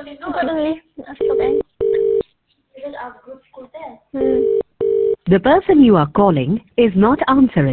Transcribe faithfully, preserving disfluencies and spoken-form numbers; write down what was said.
Suddenly, असतो काय? The person you are calling is not answering.